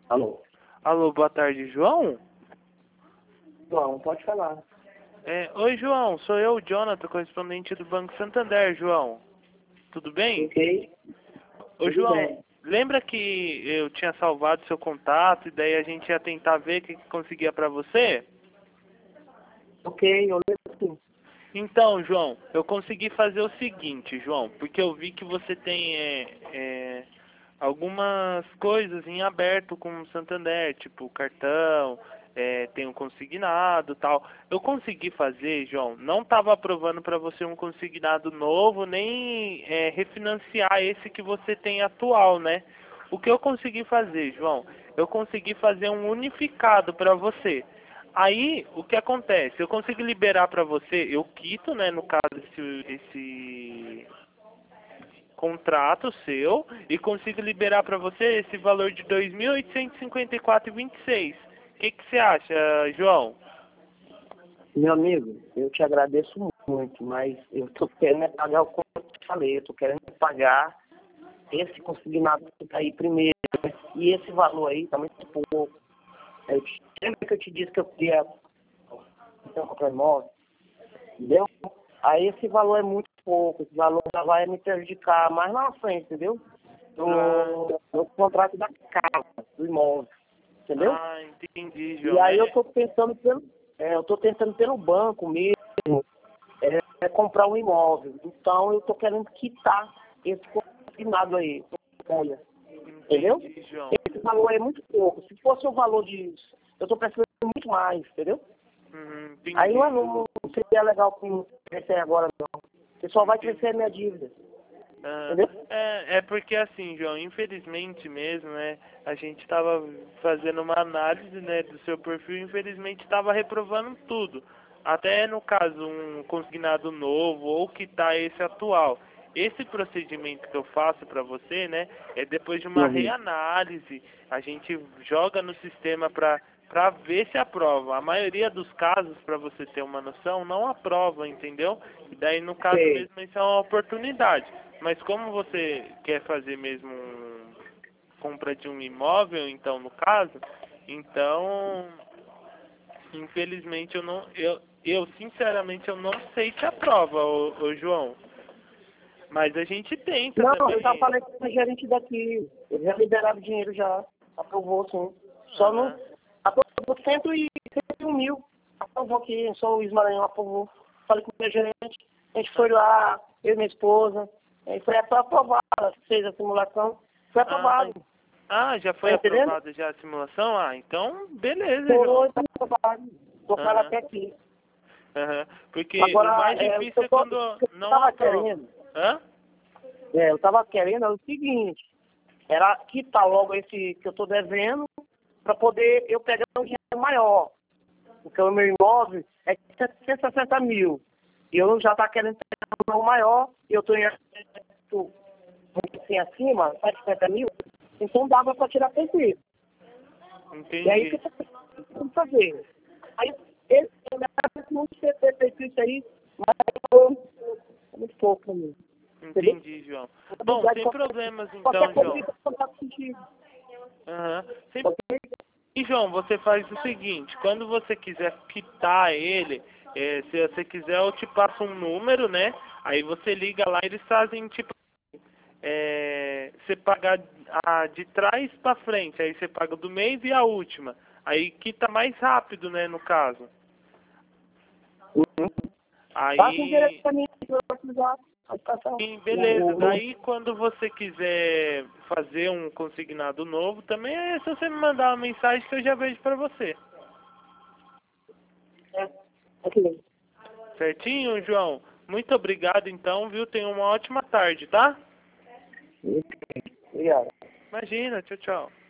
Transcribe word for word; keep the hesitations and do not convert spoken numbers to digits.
Alô? Alô, boa tarde, João? João, pode falar. É, oi, João, sou eu, Jonathan, correspondente do Banco Santander, João. Tudo bem? Ok? Ô, Tudo João, bem. lembra que eu tinha salvado seu contato e daí a gente ia tentar ver o que que conseguia pra você? Ok, eu lembro sim. Então, João, eu consegui fazer o seguinte, João, porque eu vi que você tem é, é, algumas coisas em aberto com o Santander, tipo cartão, é, tem um consignado e tal. Eu consegui fazer, João, não estava aprovando para você um consignado novo, nem é, refinanciar esse que você tem atual, né? O que eu consegui fazer, João? Eu consegui fazer um unificado para você. Aí, o que acontece? Eu consigo liberar para você, eu quito, né, no caso, esse, esse contrato seu e consigo liberar para você esse valor de dois mil oitocentos e cinquenta e quatro reais e vinte e seis centavos. O que que você acha, João? Meu amigo, eu te agradeço muito, mas eu tô querendo é pagar o como eu te falei, eu tô querendo pagar esse consignado que tá aí primeiro. E esse valor aí tá muito pouco. Eu te, lembra que eu te disse que eu queria então, comprar imóvel? Entendeu? Aí esse valor é muito pouco, esse valor já vai me prejudicar mais lá na frente, entendeu? Ah, No, no contrato da casa, do imóvel, entendeu? ah entendi, E João. aí eu É, tô pensando pelo, é, eu tô tentando pelo banco mesmo, é, é comprar um imóvel. Então eu tô querendo quitar esse consignado aí, olha, entendeu? entendi, João. Esse valor é muito pouco. Se fosse o valor de, eu tô precisando muito mais, entendeu? Uhum, Aí não, é- entendi. não seria legal com crescer agora não. Porque só vai Entendi. crescer a minha dívida, Ah, entendeu? é, é porque assim, João, infelizmente mesmo, né, a gente estava fazendo uma análise, né, do seu perfil e infelizmente estava reprovando tudo. Até no caso, um consignado novo ou quitar esse atual. Esse procedimento que eu faço para você, né, é depois de uma Uhum. reanálise, a gente joga no sistema para para ver se aprova. A maioria dos casos, para você ter uma noção, não aprova, entendeu? E daí, no caso Sei. mesmo, isso é uma oportunidade. Mas como você quer fazer mesmo um, compra de um imóvel, então, no caso, então, infelizmente, eu não, eu, eu sinceramente, eu não sei se aprova, ô, ô João. Mas a gente tenta Não, eu já também. falei com o gerente daqui. Eles já liberaram o dinheiro já. Aprovou, sim. Só não. Aham. Aprovou cento e um mil. Aprovou aqui, só o Luiz Maranhão aprovou. Falei com o meu gerente. A gente foi lá, eu e minha esposa. Aí foi aprovado. Fez a simulação. Foi Ah, aprovado. ah, já Tá foi entendendo? aprovada já a simulação? Ah, então, beleza, João. Foi, tá aprovado. Tô com ela Aham, até aqui. aham. Porque o Agora, mais é, o que difícil eu, é tô, quando o que eu não tava aprova. querendo, Hã? é, eu tava querendo é o seguinte, era quitar logo esse que eu tô devendo, para poder eu pegar um dinheiro maior. Porque o meu imóvel é de cento e sessenta mil. E eu já tá querendo pegar um maior, e eu tô em tô muito assim acima, cento e cinquenta mil, então dava para tirar perfil. E aí o que Entendi. eu tô tentando fazer? Aí ele eu acho muito ter feito isso aí, mas eu- é muito pouco para mim. Entendeu? Entendi, João. Na Bom, verdade, sem qualquer, problemas qualquer então, coisa João. fica em contato contigo. Aham. Sem- Ok? E, João, você faz o seguinte, quando você quiser quitar ele, eh, se você quiser, eu te passo um número, né? Aí você liga lá, eles fazem, tipo, eh, você paga a, de trás pra frente, aí você paga do mês e a última. Aí quita mais rápido, né, no caso. Uhum. Passa o endereço Aí, para mim, se eu precisar. Pode passar o, sim, o, beleza. o, Daí, quando você quiser fazer um consignado novo, também é só você me mandar uma mensagem que eu já vejo pra você. é, ok. Certinho, João? Muito obrigado, então, viu? Tenha uma ótima tarde, tá? Obrigado. Imagina, tchau, tchau.